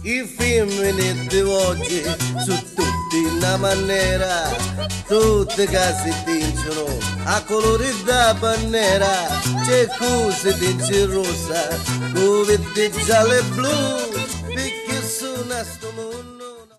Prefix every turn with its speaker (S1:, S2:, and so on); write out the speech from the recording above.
S1: I femmini di oggi su tutti una maniera, tutte che si tingono a colori da bandiera, c'è cose di rossa, cose di giallo e blu, perché sono a sto mondo.